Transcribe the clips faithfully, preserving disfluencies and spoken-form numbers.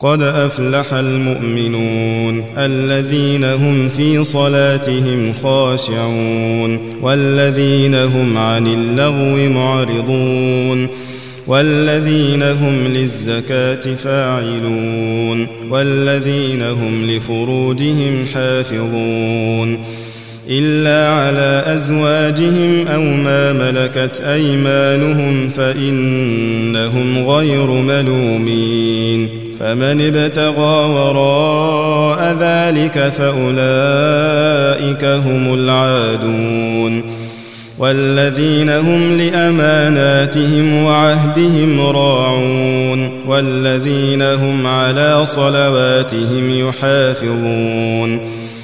قد أفلح المؤمنون الذين هم في صلاتهم خاشعون والذين هم عن اللغو معرضون والذين هم للزكاة فاعلون والذين هم لفروجهم حافظون إلا على أزواجهم أو ما ملكت أيمانهم فإنهم غير ملومين فمن ابتغى وراء ذلك فأولئك هم العادون والذين هم لأماناتهم وعهدهم راعون والذين هم على صلواتهم يحافظون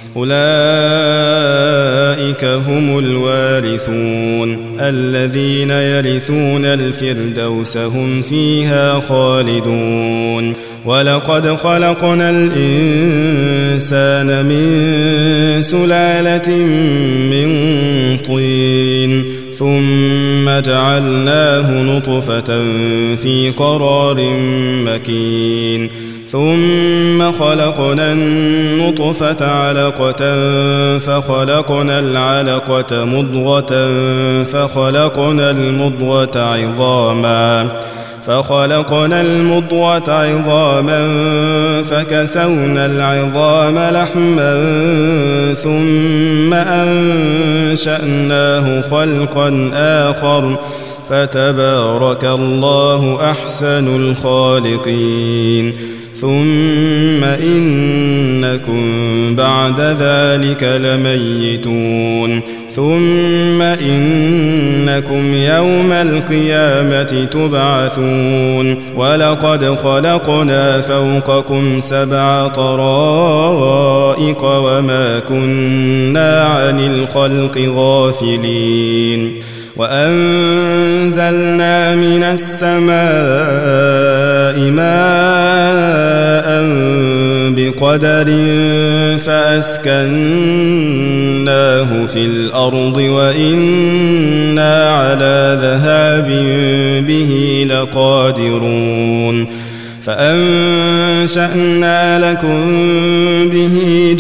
أولئك هم الوارثون الذين يرثون الفردوس هم فيها خالدون ولقد خلقنا الإنسان من سلالة من طين ثم جعلناه نطفة في قرار مكين ثم خلقنا النطفة علقة فخلقنا العلقة مضغة فخلقنا المضغة عظاما فخلقنا المضغة عظاما فكسونا العظام لحما ثم أنشأناه خلقا آخر فتبارك الله أحسن الخالقين ثم إنكم بعد ذلك لميتون ثم إنكم يوم القيامة تبعثون ولقد خلقنا فوقكم سبع طرائق وما كنا عن الخلق غافلين وأنزلنا من السماء ماء بقدر فأسكناه في الأرض وإنا على ذهاب به لقادرون فأنشأنا لكم به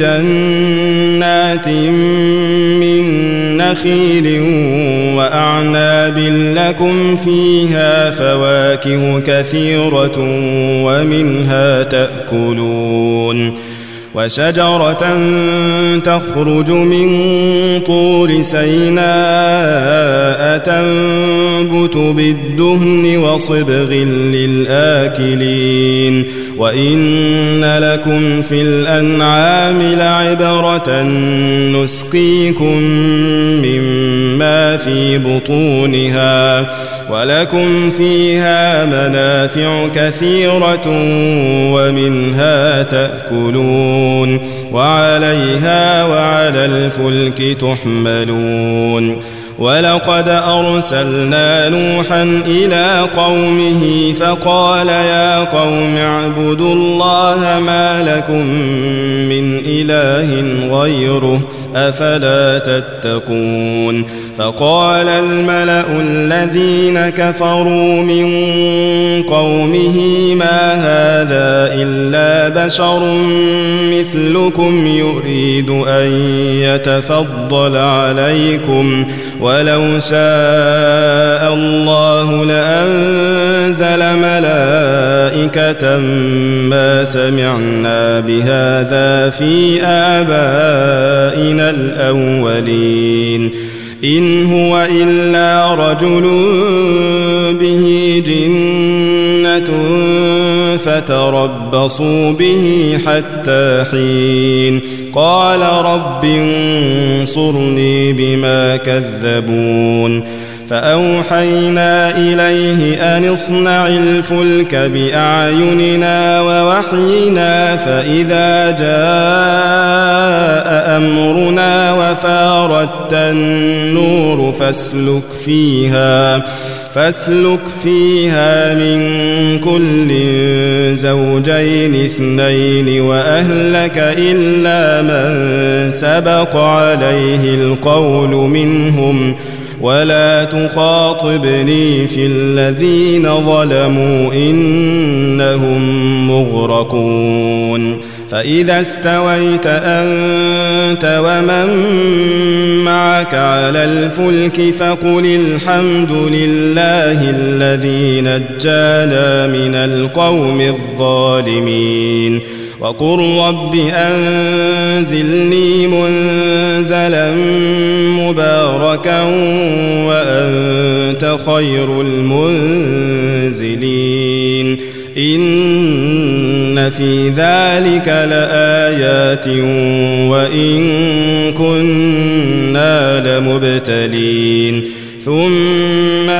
جنات من نخيل وأعناب لكم فيها فواكه كثيرة ومنها تأكلون وشجرة تخرج من طور سيناء تنبت بالدهن وصبغ للآكلين وإن لكم في الأنعام لعبرة نسقيكم مما في بطونها ولكم فيها منافع كثيرة ومنها تأكلون وعليها وعلى الفلك تحملون ولقد أرسلنا نوحا إلى قومه فقال يا قوم اعبدوا الله ما لكم من إله غيره أفلا تتقون فقال الملأ الذين كفروا من قومه ما هذا إلا بشر مثلكم يريد أن يتفضل عليكم ولو شاء الله لأنزل ملائكة ما سمعنا بهذا في آبائنا الأولين إن هو إلا رجل به جنة فتربصوا به حتى حين قال رب انصرني بما كذبون فأوحينا إليه أن اصنع الفلك بأعيننا ووحينا فإذا جاء أمرنا وفارت النور فاسلك فيها فاسلك فيها من كل زوجين اثنين وأهلك إلا من سبق عليه القول منهم ولا تخاطبني في الذين ظلموا إنهم مغرقون فإذا استويت أنت ومن معك على الفلك فقل الحمد لله الذي نجانا من القوم الظالمين وقل رب أنزلني منزلا مباركا وأنت خير المنزلين إن في ذلك لآيات وإن كنا لمبتلين ثم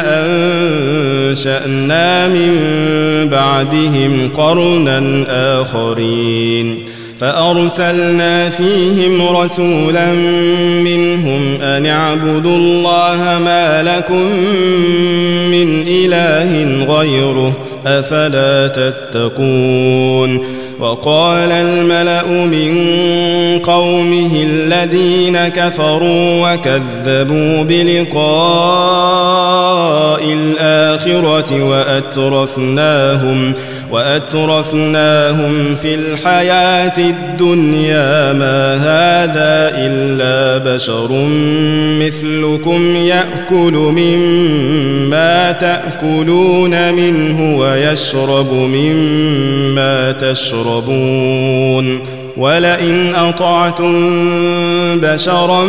أنشأنا من بعدهم قرنا آخرين فأرسلنا فيهم رسولا منهم أن اعبدوا الله ما لكم من إله غيره أفلا تتقون وقال الملأ من قومه الذين كفروا وكذبوا بلقاء الآخرة وأترفناهم وأترفناهم في الحياة الدنيا ما هذا إلا بشر مثلكم يأكل مما تأكلون منه ويشرب مما تشربون ولئن أطعتم بشرا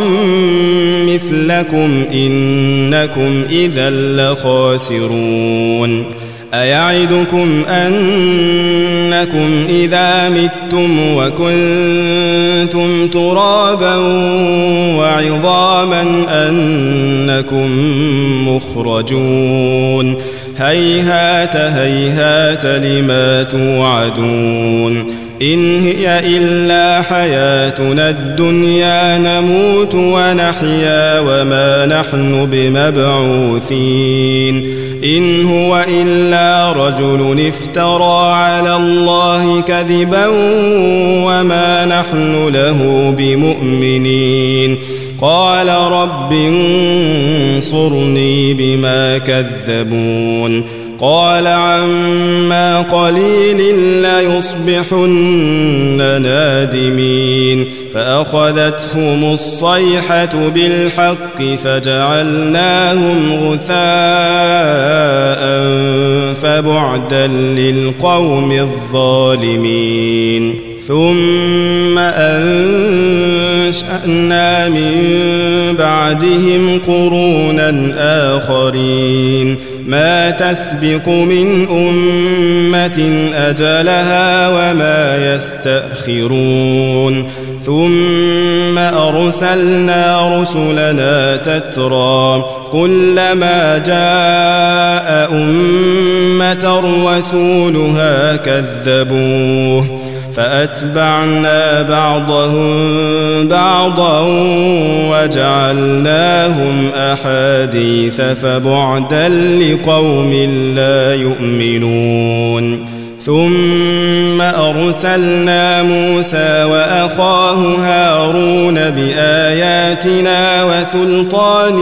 مثلكم إنكم إذا لخاسرون أيعدكم أنكم إذا متم وكنتم ترابا وعظاما أنكم مخرجون هيهات هيهات لما توعدون إن هي إلا حياتنا الدنيا نموت ونحيا وما نحن بمبعوثين إن هو إلا رجل افترى على الله كذبا وما نحن له بمؤمنين قال رب انصرني بما كذبون قال عما قليل ليصبحن نادمين فأخذتهم الصيحة بالحق فجعلناهم غثاء فبعدا للقوم الظالمين ثم أنشأنا من بعدهم قرونا آخرين ما تسبق من أمة أجلها وما يستأخرون ثم أرسلنا رسلنا تترى كلما جاء أمة رسولها كذبوه فأتبعنا بعضهم بعضا وجعلناهم أحاديث فبعدا لقوم لا يؤمنون ثم أرسلنا موسى وأخاه هارون بآياتنا وسلطان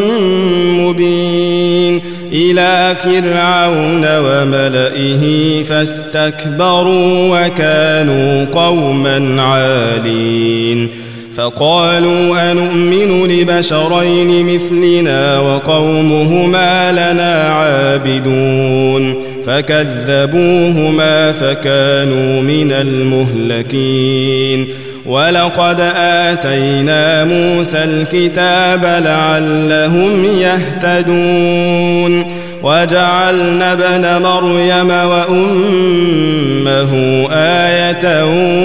مبين إلى فرعون وملئه فاستكبروا وكانوا قوما عالين فقالوا أنؤمن لبشرين مثلنا وقومهما لنا عابدون فكذبوهما فكانوا من المهلكين ولقد آتينا موسى الكتاب لعلهم يهتدون وجعلنا ابن مريم وأمه آية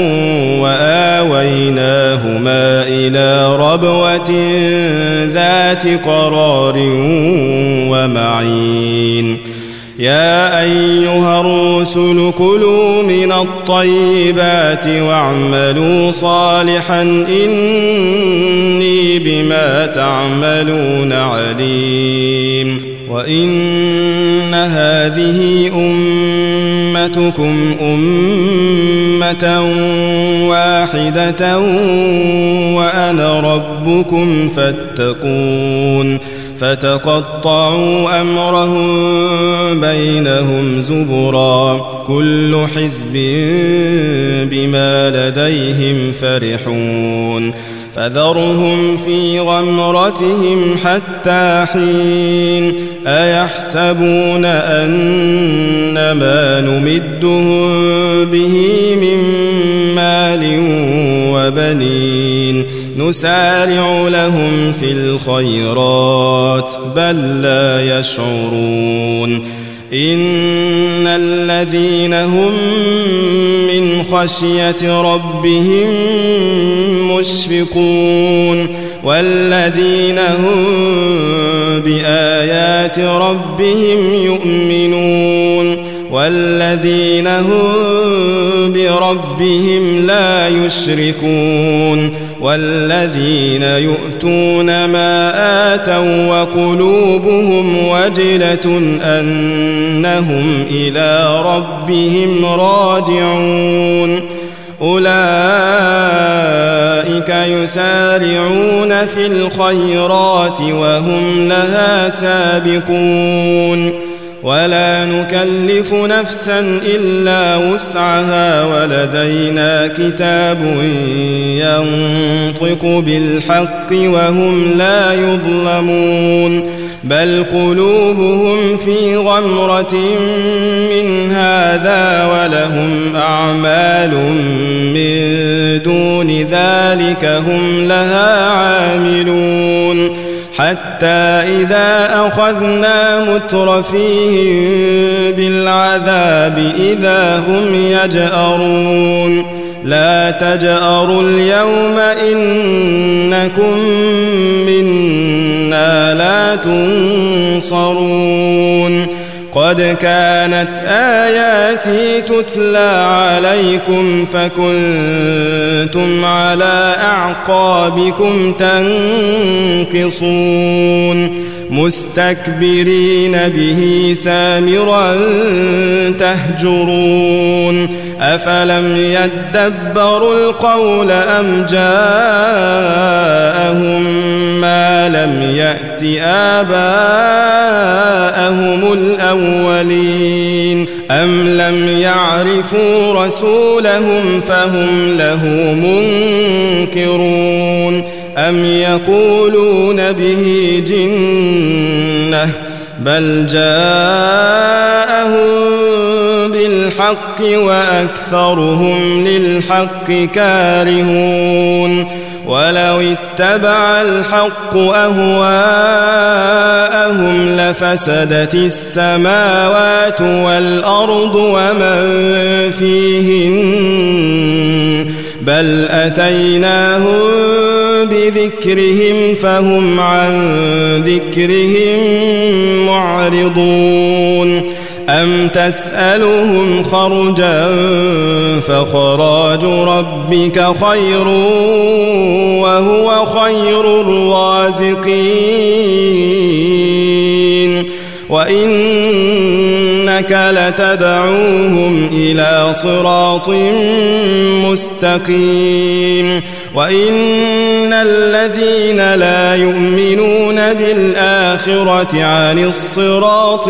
وآويناهما إلى ربوة ذات قرار ومعين يا أيها الرسل كلوا من الطيبات واعملوا صالحا إني بما تعملون عليم وإن هذه أمتكم أمة واحدة وأنا ربكم فاتقون فتقطعوا أمرهم بينهم زبرا كل حزب بما لديهم فرحون فذرهم في غمرتهم حتى حين أيحسبون أن ما نمدهم به من مال وبنين نسارع لهم في الخيرات بل لا يشعرون إن الذين هم من خشية ربهم مشفقون والذين هم بآيات ربهم يؤمنون والذين هم بربهم لا يشركون والذين يؤتون ما آتوا وقلوبهم وجلة أنهم إلى ربهم راجعون أولئك يسارعون في الخيرات وهم لها سابقون ولا نكلف نفسا إلا وسعها ولدينا كتاب ينطق بالحق وهم لا يظلمون بل قلوبهم في غمرة من هذا ولهم أعمال من دون ذلك هم لها عاملون حتى إذا أخذنا مترفيهم بالعذاب إذا هم يجأرون لا تجأروا اليوم إنكم منا لا تنصرون قد كانت آياتي تتلى عليكم فكنتم على أعقابكم تنكصون مستكبرين به سامرا تهجرون أفلم يدبروا القول أم جاءهم ما لم يأت آباءهم الأولين أم لم يعرفوا رسولهم فهم له منكرون أم يقولون به جنة بل جاءهم بالحق وأكثرهم للحق كارهون ولو اتبع الحق أهواءهم لفسدت السماوات والأرض ومن فيهن بل أتيناهم بذكرهم فهم عن ذكرهم معرضون أم تسألهم خرجا فخراج ربك خير وهو خير الرازقين وإنك لتدعوهم إلى صراط مستقيم وإن الذين لا يؤمنون بالآخرة عن الصراط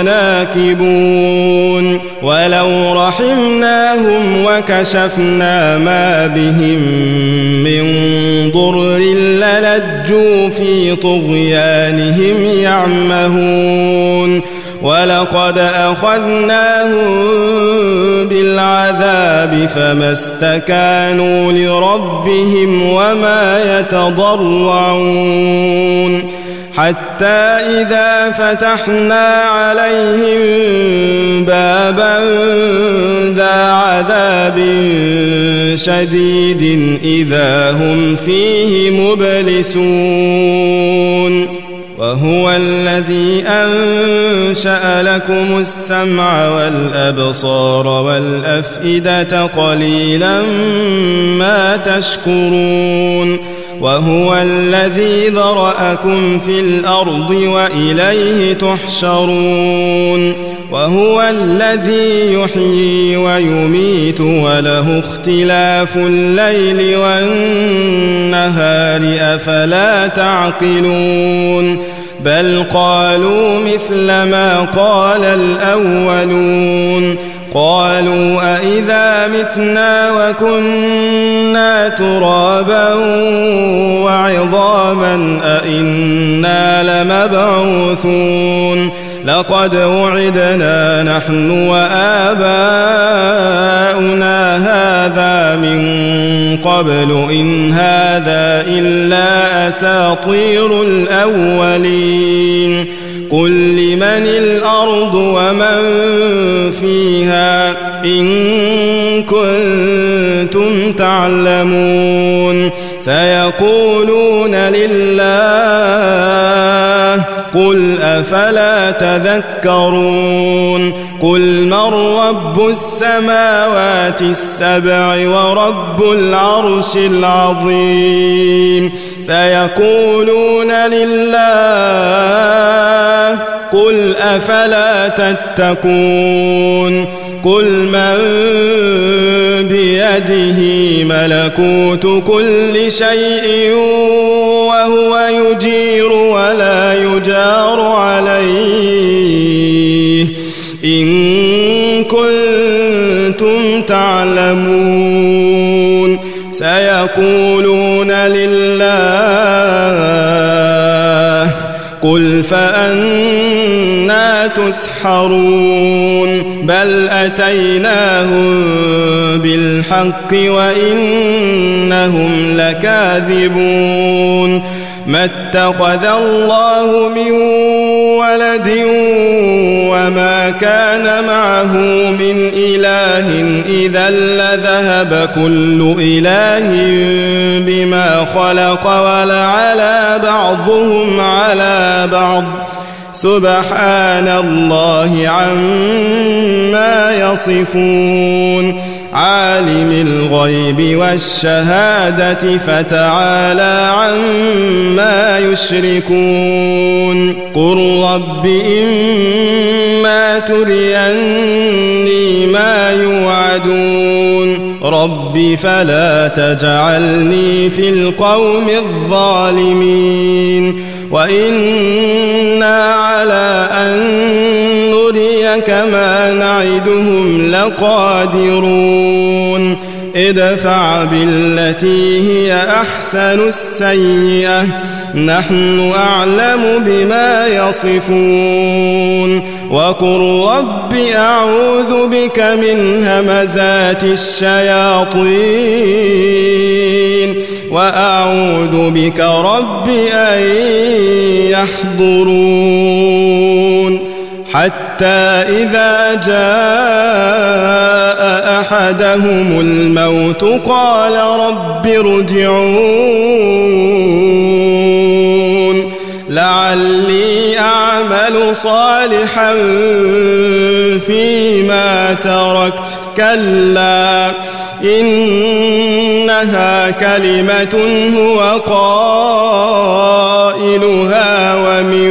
لناكبون ولو رحمناهم وكشفنا ما بهم من ضر للجوا في طغيانهم يعمهون ولقد أخذناهم بالعذاب فما استكانوا لربهم وما يتضرعون حتى إذا فتحنا عليهم بابا ذا عذاب شديد إذا هم فيه مبلسون وهو الذي أنشأ لكم السمع والأبصار والأفئدة قليلا ما تشكرون وهو الذي ذرأكم في الأرض وإليه تحشرون وهو الذي يحيي ويميت وله اختلاف الليل والنهار أفلا تعقلون بل قالوا مثل ما قال الأولون قالوا أئذا متنا وكنا ترابا وعظاما أئنا لمبعوثون لقد وعدنا نحن وآباؤنا هذا من قبل إن هذا إلا أساطير الأولين قل لمن الأرض ومن فيها إن كنتم تعلمون سيقولون لله قل أفلا تذكرون قل من رب السماوات السبع ورب العرش العظيم سيقولون لله قل أفلا تتقون قل من بيده ملكوت كل شيء وهو يجير ولا يجار عليه إن كنتم تعلمون سيقولون لله قل فأنا تسحرون بل أتيناهم بالحق وإنهم لكاذبون ما اتخذ الله من ولد وما كان معه من إله إذا لذهب كل إله بما خلق ولعلى بعضهم على بعض سبحان الله عما يصفون عالم الغيب والشهادة فتعالى عما يشركون قل رب إما تريني ما يوعدون رب فلا تجعلني في القوم الظالمين وإنا على أن نريك ما نعدهم لقادرون ادفع بالتي هي أحسن السيئة نحن أعلم بما يصفون وقل رب أعوذ بك من همزات الشياطين وأعوذ بك رب أن يحضرون حتى إذا جاء أحدهم الموت قال رب ارجعون لعلي أعمل صالحا فيما تركت كلا إنها كلمة هو قائلها ومن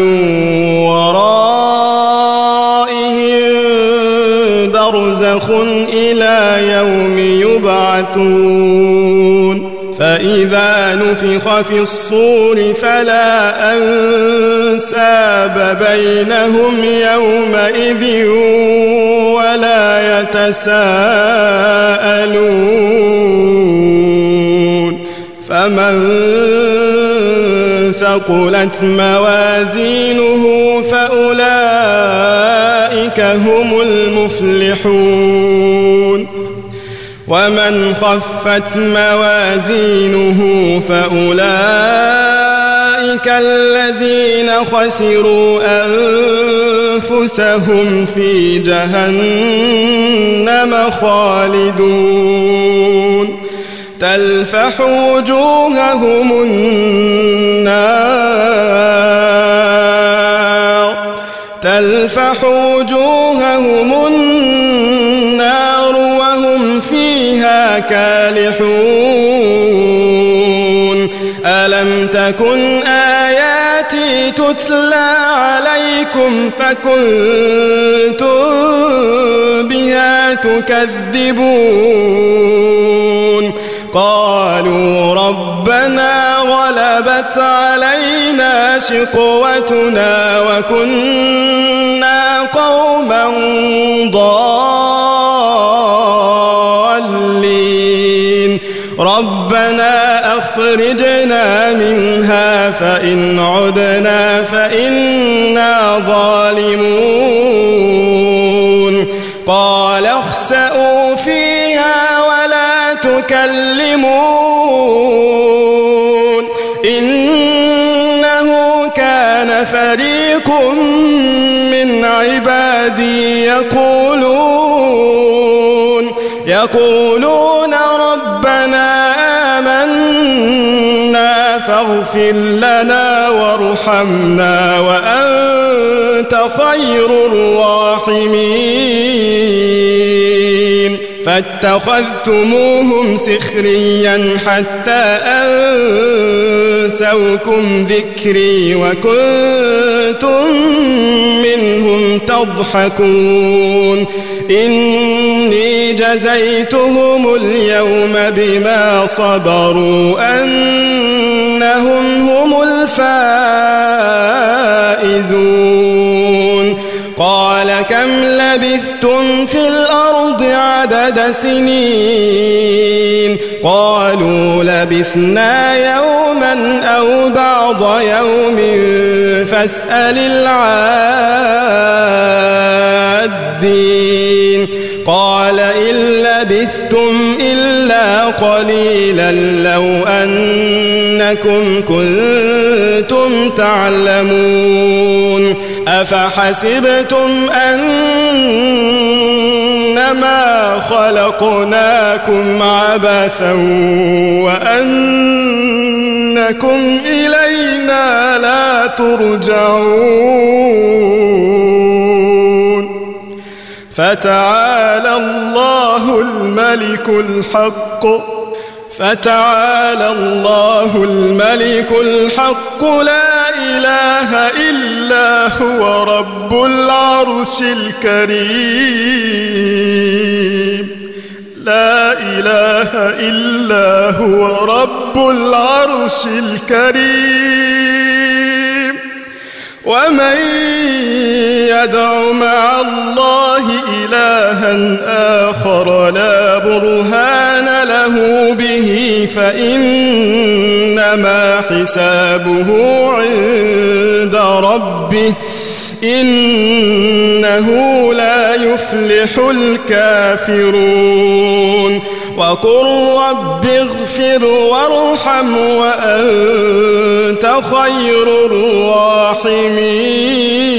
ورائهم برزخ إلى يوم يبعثون فإذا نفخ في الصور فلا أنساب بينهم يومئذ ولا يتساءلون فمن ثقلت موازينه فأولئك هم المفلحون ومن خفت موازينه فأولئك الذين خسروا أنفسهم في جهنم خالدون تلفح وجوههم النار تلفح وجوههم النار وهم فيها كالحون ألم تكن آياتي تتلى عليكم فكنتم بها تكذبون قالوا ربنا غلبت علينا شقوتنا وكنا قوما ضالين ربنا أخرجنا منها فإن عدنا فإنا ظالمون قال اخسئوا فيها ولا تكلمون إنه كان فريق من عبادي يقولون يقولون ربنا آمنا فاغفر لنا وارحمنا وأنت خير الراحمين فاتخذتموهم سخريا حتى أنسوكم ذكري وكنتم منهم تضحكون إني جزيتهم اليوم بما صبروا أنهم هم الفائزون قال كم لبثتم في الأرض عدد سنين قالوا لبثنا يوما أو بعض يوم فاسأل العادين قال إن لبثتم إلا قليلا لو أنكم كنتم تعلمون أفحسبتم أنما خلقناكم عبثا وأنكم إلينا لا ترجعون فتعالى الله الملك الحق فتعالى الله الملك الحق لا إله إلا هو رب العرش الكريم لا إله إلا هو رب العرش الكريم ومن يدع مع الله إلها آخر لا برهان له به فإنما حسابه عند ربه إنه لا يفلح الكافرون وقل رب اغفر وارحم وأنت خير الراحمين